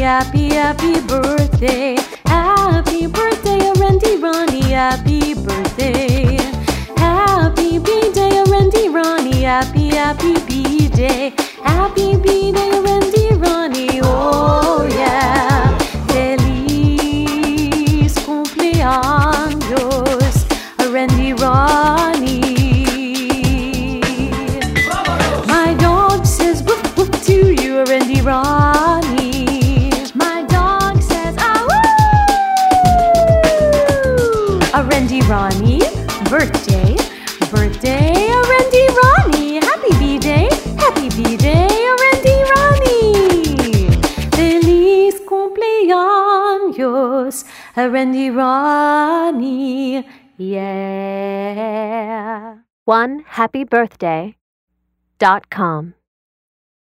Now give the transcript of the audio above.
happy, happy birthday. Happy birthday, Randy Ronnie, happy birthday. Happy B-Day, Randy Ronnie, happy, happy B-Day. Happy B-Day, Randy Ronnie, oh yeah. Feliz cumpleaños, Randy Ronnie. My dog says woof woof to you, Randy Ronnie. My dog says ah woo. A Randy Ronnie, birthday, birthday, a Randy Ronnie. Happy B-Day, happy B-Day, a Randy Ronnie. Feliz cumpleaños, a Randy Ronnie. Yeah. OneHappyBirthday.com